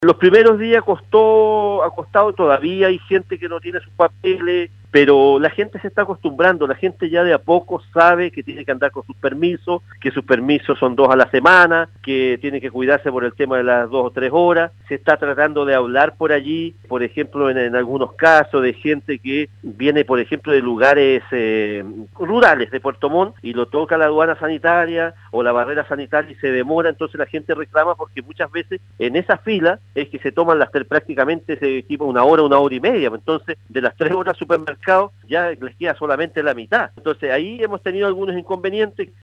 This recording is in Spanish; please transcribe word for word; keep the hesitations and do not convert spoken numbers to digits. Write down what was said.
Los primeros días costó, ha costado, todavía hay gente que no tiene sus papeles, pero la gente se está acostumbrando, la gente ya de a poco sabe que tiene que andar con sus permisos, que sus permisos son dos a la semana, que tiene que cuidarse por el tema de las dos o tres horas. Se está tratando de hablar por allí, por ejemplo, en, en algunos casos de gente que viene, por ejemplo, de lugares eh, rurales de Puerto Montt y lo toca la aduana sanitaria o la barrera sanitaria y se demora, entonces la gente reclama porque muchas veces en esa fila es que se toman las prácticamente se tipo una hora, una hora y media, entonces de las tres horas supermercados ya les queda solamente la mitad. Entonces ahí hemos tenido algunos inconvenientes.